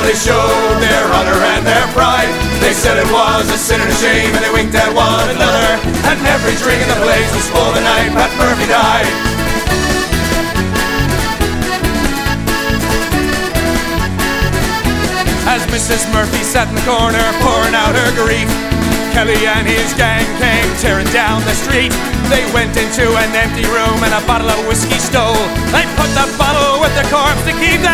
While they showed their honor and their pride, they said it was a sin and a shame, and they winked at one another. And every drink in the place was full the night Pat Murphy died. As Mrs. Murphy sat in the corner pouring out her grief, Kelly and his gang came tearing down the street. They went into an empty room and a bottle of whiskey stole. They put the bottle with the corpse to keep the